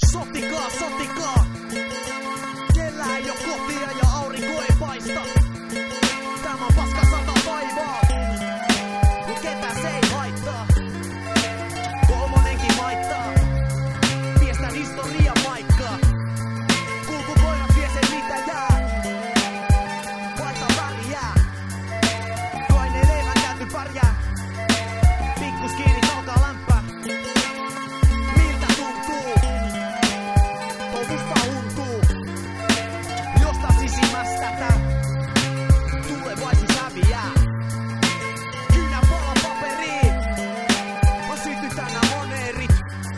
Sotikaa, sotikaa. Kellään ei oo kotia ja aurinko ei paista. Tämä on paska sata vaivaa. Mut ketään se ei haittaa. Kolmonenkin maittaa. Viestän historian maikkaa. Kulkukoirat vie sen mitä jää. Vaihta väriä. Kaine elämän täytyy pärjää. Pikkus kiinni alkaa lämpää. Miltä tuntuu? Totusta untuu. Josta sisimmästä tää tulevaisuus häviää. Kynä pala paperiin. Mä sytyn tänään moneerit.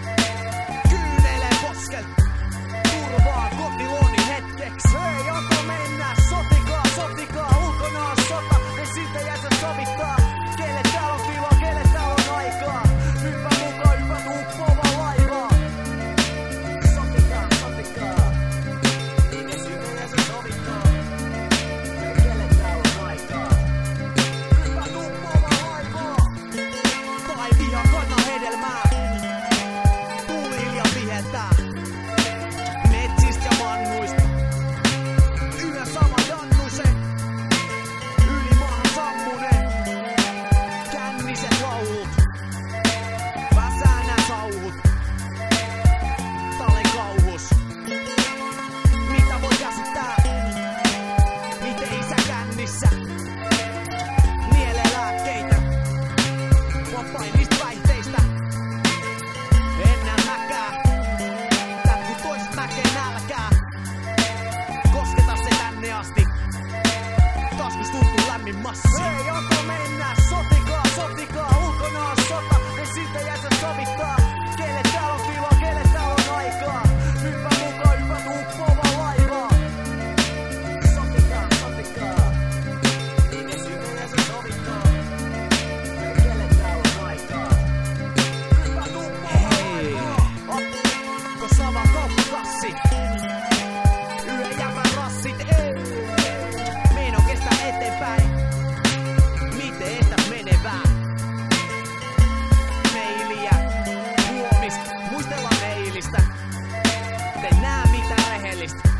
Kyynelee poskel. Turvaa kotiloni hetkeksi. Hei, onko mennä? Sotikaa, sotikaa. Ulkona on sota. Ei siitä jätä sovittaa. Kelle täällä on tilaa, kelle täällä on aikaa. Hyppä mukaan, hyppät uppoavaa laivaa. Sotikaa, sotikaa. Niiden siitä jätä sovittaa. Kelle täällä on aikaa. Hyppät uppoavaa laivaa. Tai viha kanna hedelmää. Tuuli viheltää. Metsistä ja mannuista. Yhä sama jannuse. Yli maahan sammune. Känniset laulut. Väsää nää sauhut. Talen kauhus. Mitä voi käsittää? Miten isä kännissä? Nielee lääkkeitä. Vapain niistä päihteistä. Ennän mäkää. Tän kun toiset näkee nälkää. Kosketa se tänne asti. Taskus tuntuu lämmin massi. Hei, onko mennä? Sotikaa, sotikaa. Ulkona on sota. Ei siitä jätä sovittaa. Kelle täällä on tilaa, kelle täällä on aikaa. Hyppä mukaan, hyppät uppoavaa laivaa. Sotikaa, sotikaa. Niiden siitä jätä sovittaa. Kelle täällä on aikaa. Hyppät uppoavaa laivaa. Otko sama kauppakassi? Yhden jävän rassit, ei. Meno kestää eteenpäin. Miten estät menevää? Meiliä, huomista, muistellaan meilistä. Te nää mitä rehellistä.